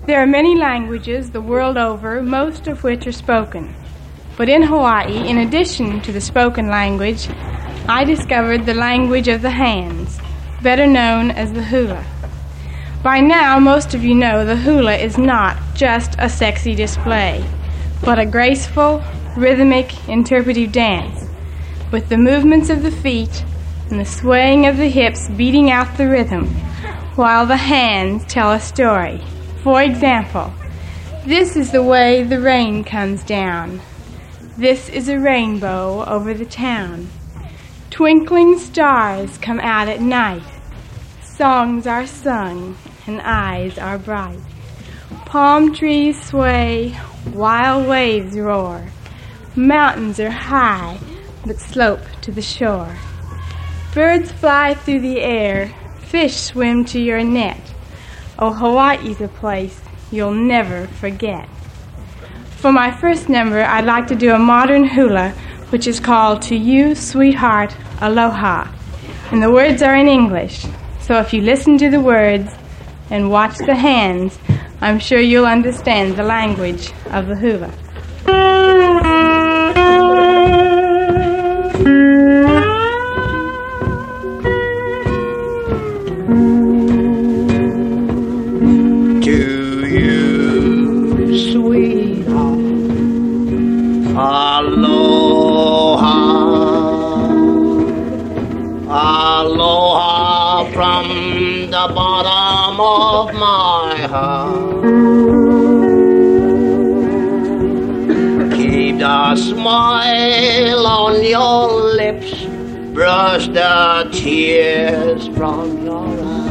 There are many languages the world over, most of which are spoken. But in Hawaii, in addition to the spoken language, I discovered the language of the hands, better known as the hula. By now, most of you know the hula is not just a sexy display, but a graceful, rhythmic, interpretive dance, with the movements of the feet and the swaying of the hips beating out the rhythm, while the hands tell a story. For example, this is the way the rain comes down. This is a rainbow over the town. Twinkling stars come out at night. Songs are sung and eyes are bright. Palm trees sway, wild waves roar. Mountains are high but slope to the shore. Birds fly through the air, fish swim to your net. Oh, Hawaii's a place you'll never forget. For my first number, I'd like to do a modern hula, which is called To You, Sweetheart, Aloha. And the words are in English, so if you listen to the words and watch the hands, I'm sure you'll understand the language of the hula. Aloha from the bottom of my heart. Keep the smile on your lips, brush the tears from your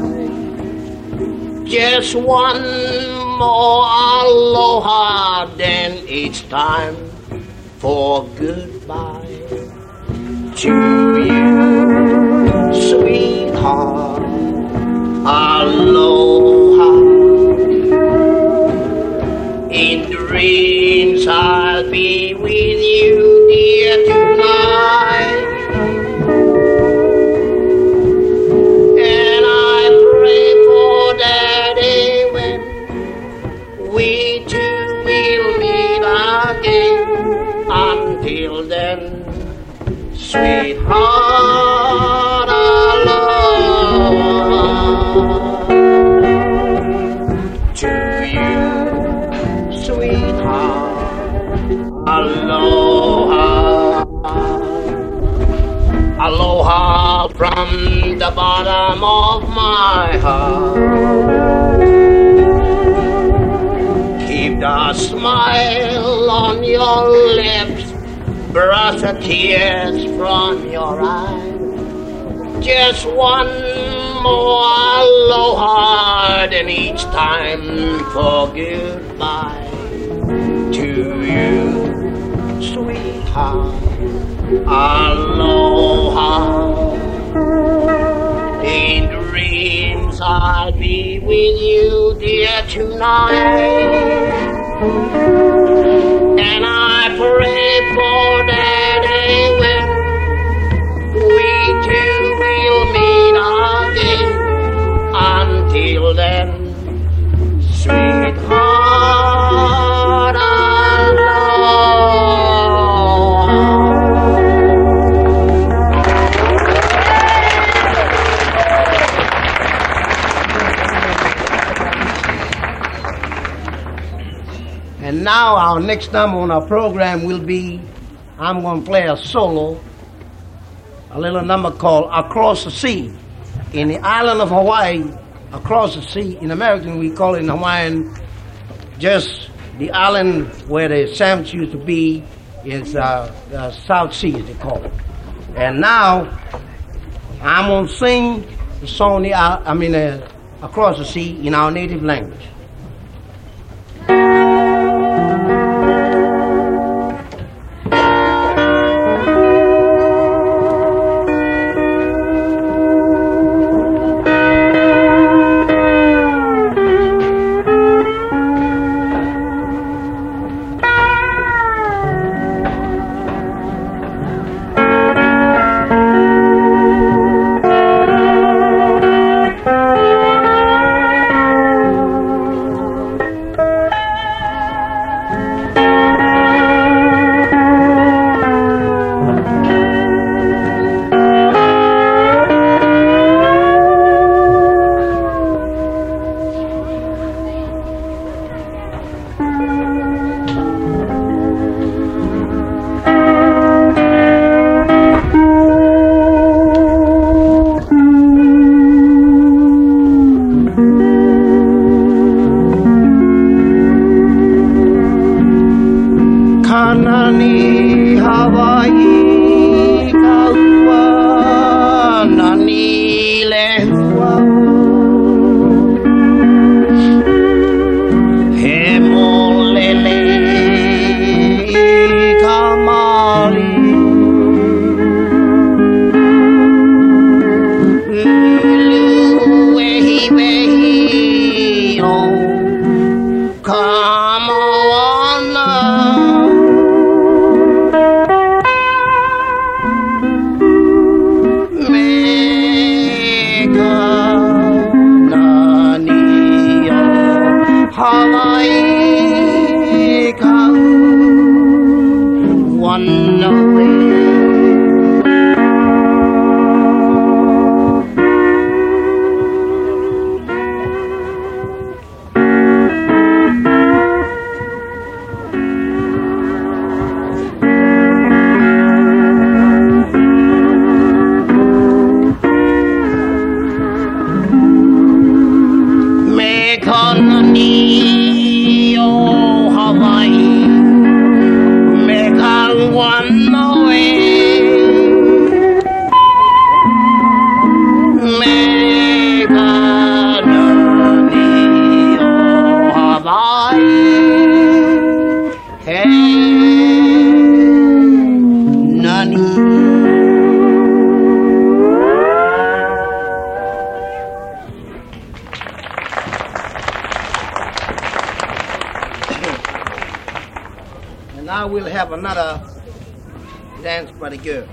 eyes. Just one more aloha, then it's time for goodbye. To you, sweetheart, aloha. In dreams I'll be with you, dear, tonight. And I pray for that day when we two will meet again. Until then, sweetheart, aloha. To you, sweetheart, aloha. Aloha from the bottom of my heart. Keep the smile on your lips, brush the tears from your eyes. Just one more aloha, then each time for goodbye. To you, sweetheart, aloha. In dreams I'll be with you, dear, tonight. And I pray for that day when we two will meet again. Until then, sweetheart, aloha. And now our next number on our program will be, I'm going to play a solo, a little number called Across the Sea. In the island of Hawaii, across the sea, in American we call it in Hawaiian, just the island where the Sandwich used to be is the South Sea, as they call it. And now I'm going to sing the song, Across the Sea in our native language. Hawaii come one away. Now we'll have another dance by the girl.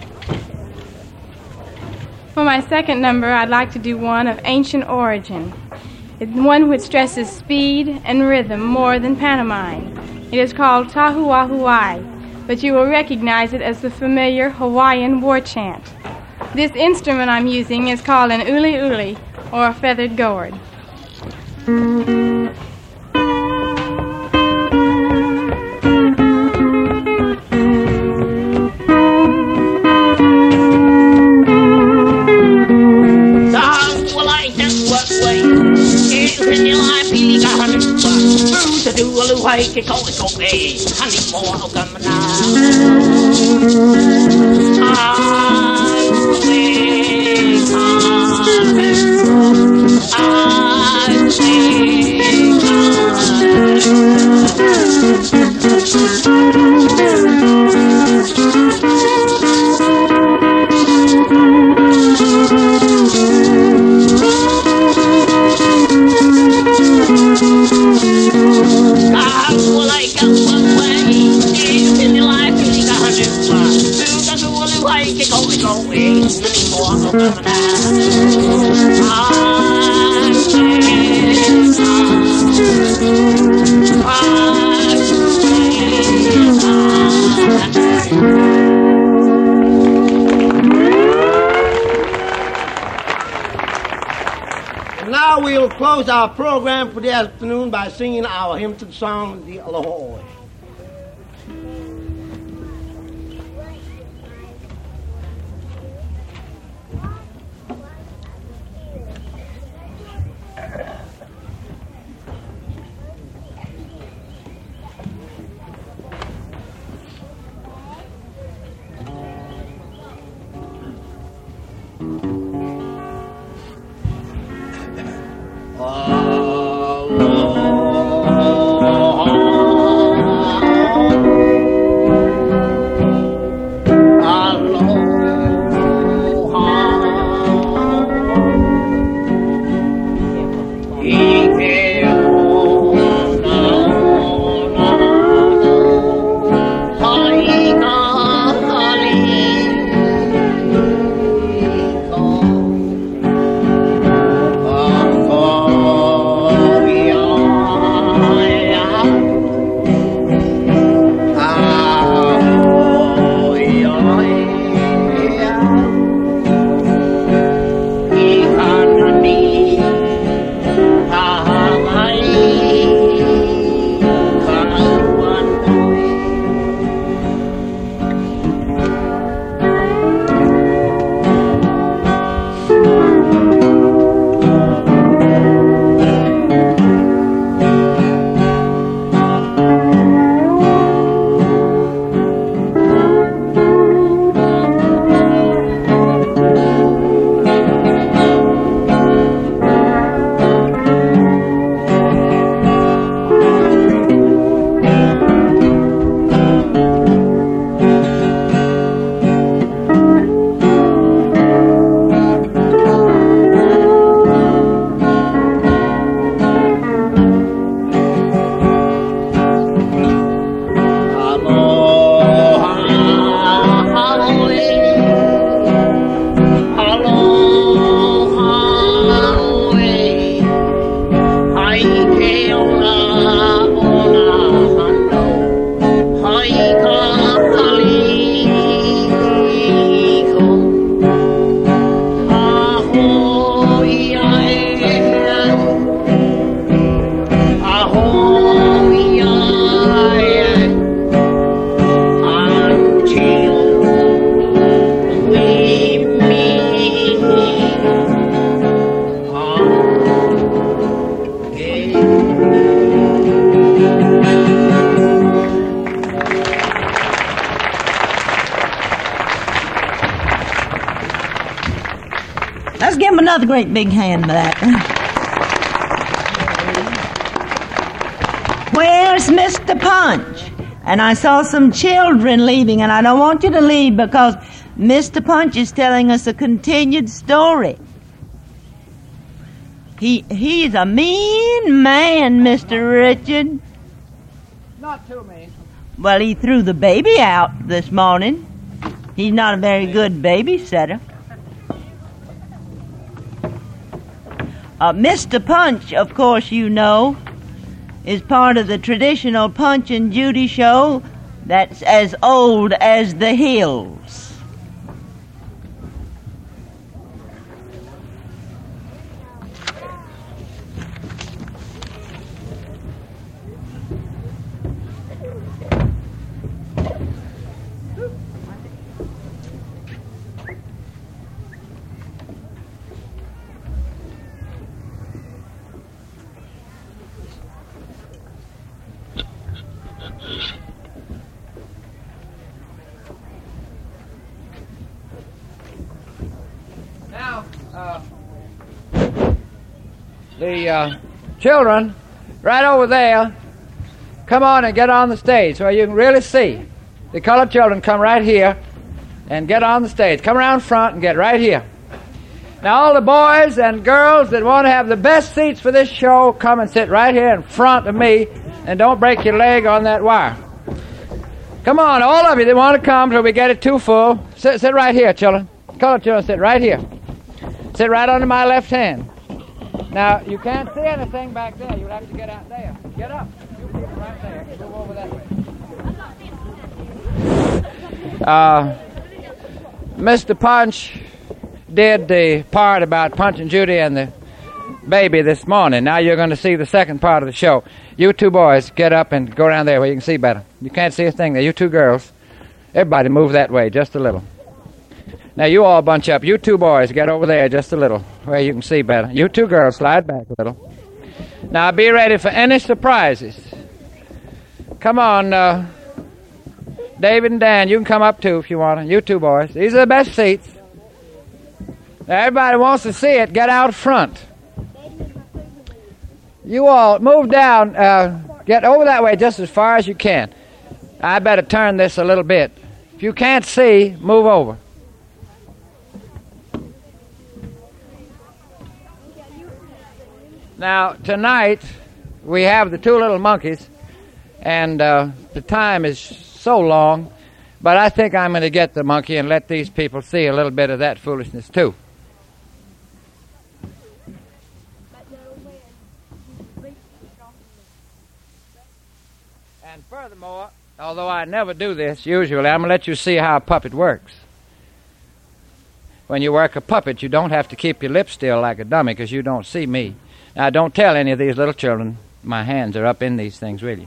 For my second number, I'd like to do one of ancient origin. It's one which stresses speed and rhythm more than pantomime. It is called Tahuahuai, but you will recognize it as the familiar Hawaiian war chant. This instrument I'm using is called an uli uli, or a feathered gourd. Cái câu về anh đi mua ao cầm na Now we'll close our program for the afternoon by singing our hymn to the song, the Aloha. another great big hand for that. Where's Mr. Punch? And I saw some children leaving, and I don't want you to leave because Mr. Punch is telling us a continued story. He's a mean man, Mr. Richard. Not too mean. Well, he threw the baby out this morning. He's not a very good babysitter. Mr. Punch, of course you know, is part of the traditional Punch and Judy show that's as old as the hills. The children, right over there, come on and get on the stage where you can really see. The colored children come right here and get on the stage. Come around front and get right here. Now all the boys and girls that want to have the best seats for this show, come and sit right here in front of me, and don't break your leg on that wire. Come on, all of you that want to come till we get it too full, sit right here, children. Colored children, sit right here. Sit right under my left hand. Now, you can't see anything back there. You'll have to get out there. Get up. You people right there. Move over that way. Mr. Punch did the part about Punch and Judy and the baby this morning. Now you're going to see the second part of the show. You two boys, get up and go down there where you can see better. You can't see a thing there. You two girls, everybody move that way just a little. Now you all bunch up. You two boys, get over there just a little where you can see better. You two girls, slide back a little. Now be ready for any surprises. Come on, David and Dan, you can come up too if you want to. You two boys. These are the best seats. Now, everybody wants to see it. Get out front. You all move down. Get over that way just as far as you can. I better turn this a little bit. If you can't see, move over. Now, tonight, we have the two little monkeys, and the time is so long, but I think I'm going to get the monkey and let these people see a little bit of that foolishness, too. And furthermore, although I never do this, usually, I'm going to let you see how a puppet works. When you work a puppet, you don't have to keep your lips still like a dummy because you don't see me. Now, don't tell any of these little children my hands are up in these things, will you?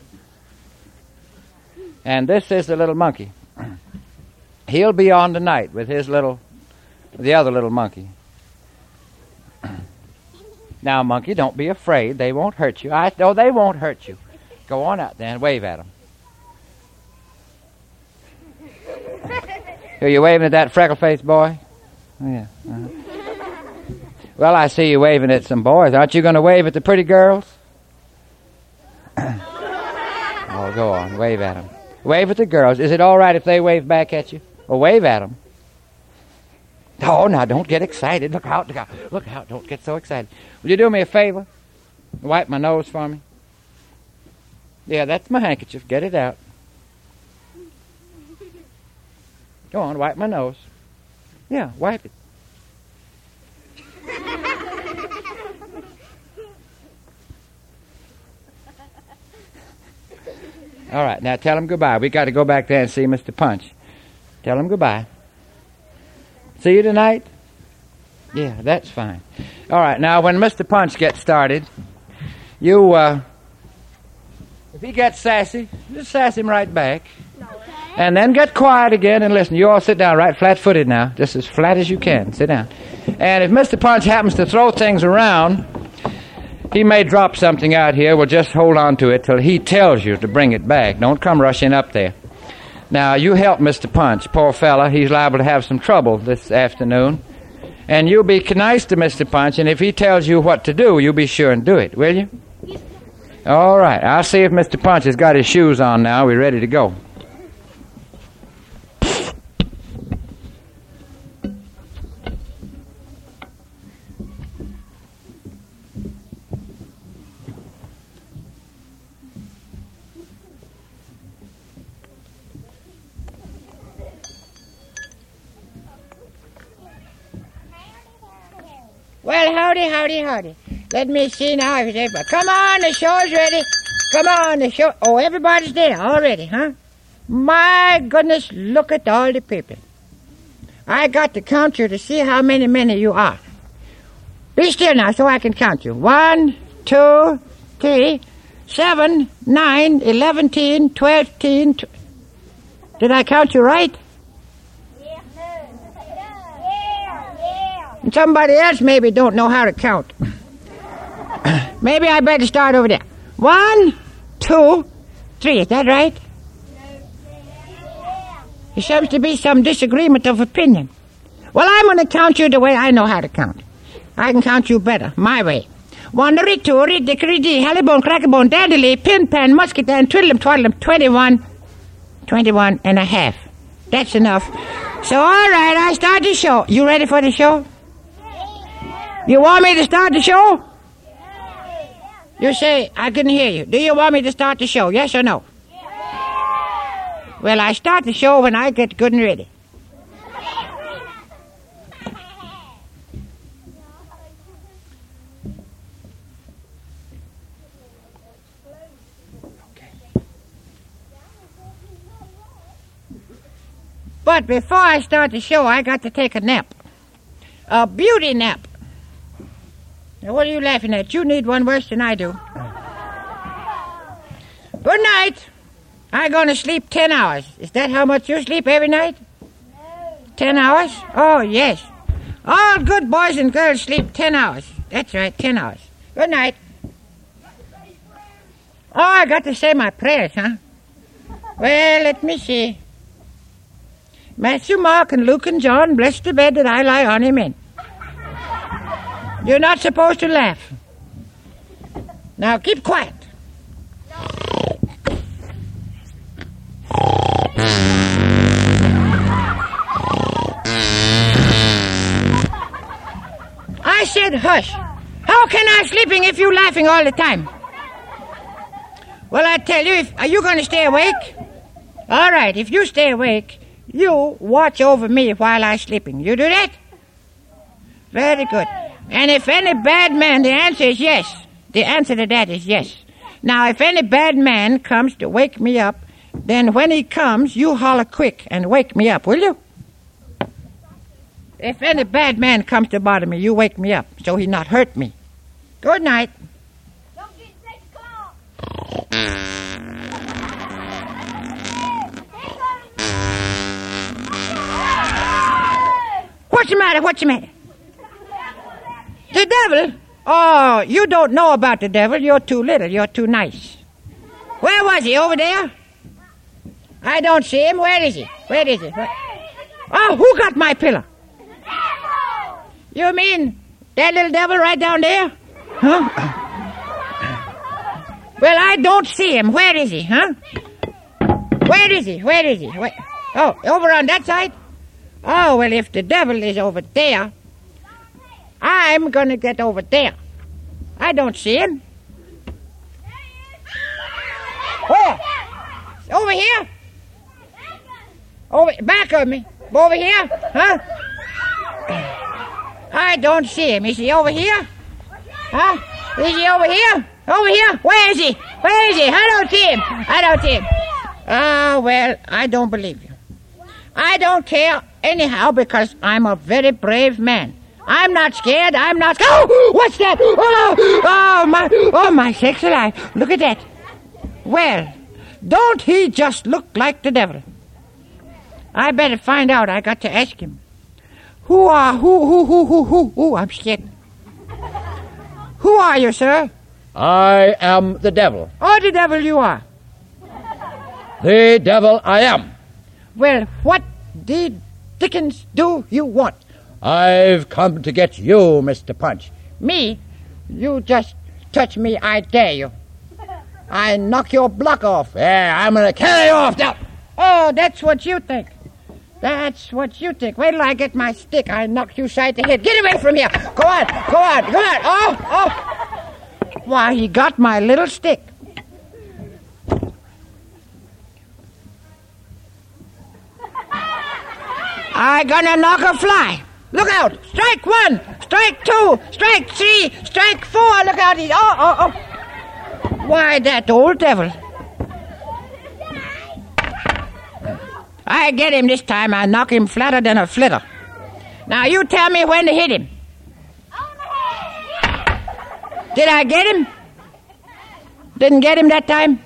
And this is the little monkey. He'll be on tonight with the other little monkey. Now, monkey, don't be afraid. They won't hurt you. No, they won't hurt you. Go on out there and wave at them. Are you waving at that freckle-faced boy? Yeah. Uh-huh. Well, I see you waving at some boys. Aren't you going to wave at the pretty girls? Oh, go on. Wave at them. Wave at the girls. Is it all right if they wave back at you? Well, wave at them. Oh, now, don't get excited. Look out, look out. Look out. Don't get so excited. Will you do me a favor? Wipe my nose for me? Yeah, that's my handkerchief. Get it out. Go on, wipe my nose. Yeah, wipe it. All right, now tell him goodbye. We got to go back there and see Mr. Punch. Tell him goodbye. See you tonight? Yeah, that's fine. All right, now when Mr. Punch gets started, you, if he gets sassy, just sass him right back. And then get quiet again and listen. You all sit down right flat-footed now, just as flat as you can. Sit down. And if Mr. Punch happens to throw things around, he may drop something out here. Well, just hold on to it till he tells you to bring it back. Don't come rushing up there. Now, you help Mr. Punch. Poor fella, he's liable to have some trouble this afternoon. And you'll be nice to Mr. Punch, and if he tells you what to do, you'll be sure and do it, will you? All right. I'll see if Mr. Punch has got his shoes on now. We're ready to go. Well, howdy. Let me see now if it's everybody. Come on, the show's ready. Come on, the show. Oh, everybody's there already, huh? My goodness, look at all the people. I got to count you to see how many you are. Be still now so I can count you. 1, 2, 3, 7, 9, 11, 12. Did I count you right? And somebody else maybe don't know how to count. Maybe I better start over there. 1, 2, 3. Is that right? There seems to be some disagreement of opinion. Well, I'm going to count you the way I know how to count. I can count you better, my way. 1, 2, 3, dickory, dee, hallybone, crackabone, daddily, pin, pan, musketan, twiddlem, twaddlem, 21 and a half. That's enough. So, all right, I start the show. You ready for the show? You want me to start the show? You say, I couldn't hear you. Do you want me to start the show, yes or no? Well, I start the show when I get good and ready. But before I start the show, I got to take a nap. A beauty nap. Now, what are you laughing at? You need one worse than I do. Good night. I'm going to sleep 10 hours. Is that how much you sleep every night? No. 10 hours? Oh, yes. All good boys and girls sleep 10 hours. That's right, 10 hours. Good night. Oh, I got to say my prayers, huh? Well, let me see. Matthew, Mark, and Luke, and John, bless the bed that I lie on, amen. You're not supposed to laugh. Now keep quiet. I said hush. How can I sleeping if you laughing all the time? Well, I tell you, are you going to stay awake? All right, if you stay awake, you watch over me while I'm sleeping. You do that? Very good. And if any bad man, the answer is yes. The answer to that is yes. Now, if any bad man comes to wake me up, then when he comes, you holler quick and wake me up, will you? If any bad man comes to bother me, you wake me up so he not hurt me. Good night. Don't get 6 o'clock. What's the matter? The devil? Oh, you don't know about the devil. You're too little. You're too nice. Where was he? Over there? I don't see him. Where is he? Oh, who got my pillow? You mean that little devil right down there? Huh? Well, I don't see him. Where is he, huh? Where is he? Oh, over on that side? Oh, well, if the devil is over there, I'm going to get over there. I don't see him. Where? Over here? Back of me. Over here? Huh? I don't see him. Is he over here? Huh? Is he over here? Over here? Where is he? I don't see him. Oh, well, I don't believe you. I don't care anyhow because I'm a very brave man. I'm not scared. Oh, what's that? Oh, my sakes alive. Look at that. Well, don't he just look like the devil? I better find out. I got to ask him. Who? I'm scared. Who are you, sir? I am the devil. Oh, the devil you are. The devil I am. Well, what the dickens do you want? I've come to get you, Mr. Punch. Me? You just touch me, I dare you. I knock your block off. Yeah, I'm going to carry you off now. Oh, that's what you think. That's what you think. Wait till I get my stick. I knock you side the head. Get away from here. Go on. Oh. Why, he got my little stick. I gonna knock a fly. Look out. Strike 1. Strike 2. Strike 3. Strike 4. Look out. Oh. Why, that old devil. I get him this time. I knock him flatter than a flitter. Now, you tell me when to hit him. Did I get him? Didn't get him that time?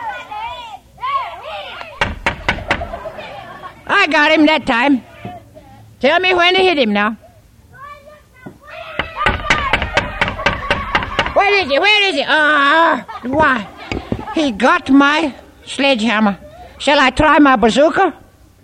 I got him that time. Tell me when to hit him now. Where is he? Why? He got my sledgehammer. Shall I try my bazooka?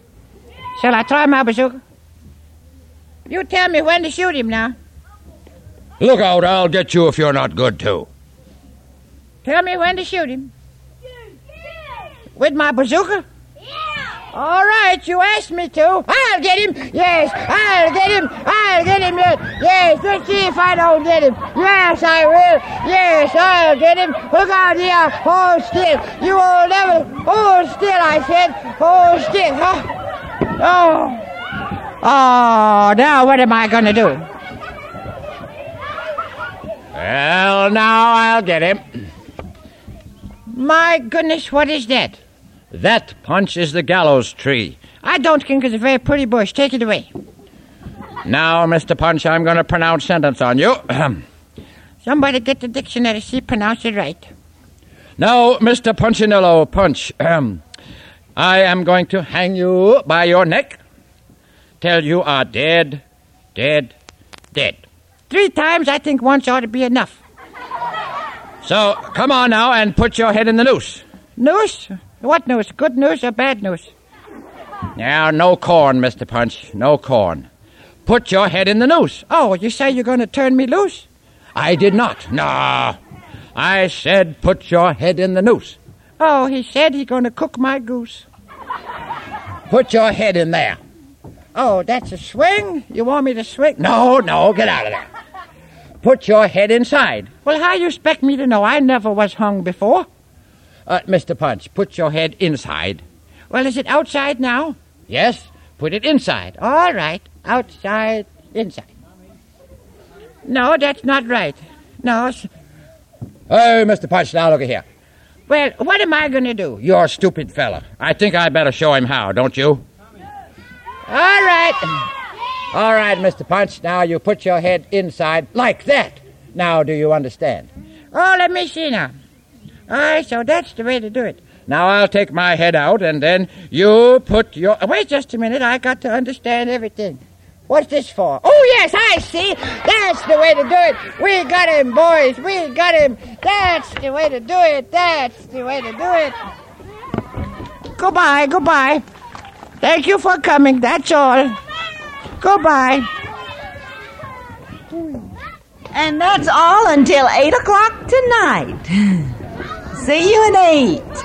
You tell me when to shoot him now. Look out, I'll get you if you're not good, too. Tell me when to shoot him. With my bazooka? All right, you asked me to. I'll get him. Yes, I'll get him. Yes, let's see if I don't get him. Yes, I will. Yes, I'll get him. Look out here. Hold still. You old devil. Hold still, I said. Hold still. Huh? Oh, now what am I going to do? Well, now I'll get him. My goodness, what is that? That, Punch, is the gallows tree. I don't think it's a very pretty bush. Take it away. Now, Mr. Punch, I'm going to pronounce sentence on you. Somebody get the dictionary, see, pronounce it right. Now, Mr. Punchinello Punch, I am going to hang you by your neck till you are dead. 3 times, I think once ought to be enough. So, come on now and put your head in the noose. Noose? What news? Good news or bad news? Now, no corn, Mr. Punch, no corn. Put your head in the noose. Oh, you say you're going to turn me loose? I did not. No. I said put your head in the noose. Oh, he said he's going to cook my goose. Put your head in there. Oh, that's a swing? You want me to swing? No, get out of there. Put your head inside. Well, how you expect me to know? I never was hung before. Mr. Punch, put your head inside. Well, is it outside now? Yes, put it inside. All right, outside, inside. No, that's not right. No. Hey, Mr. Punch, now look at here. Well, what am I going to do? You're a stupid fella. I think I better show him how, don't you? All right. All right, Mr. Punch, now you put your head inside like that. Now, do you understand? Oh, let me see now. All right, so that's the way to do it. Now I'll take my head out, and then you put your... Wait just a minute. I got to understand everything. What's this for? Oh, yes, I see. That's the way to do it. We got him, boys. We got him. That's the way to do it. Goodbye. Thank you for coming. That's all. Goodbye. And that's all until 8 o'clock tonight. See you at 8.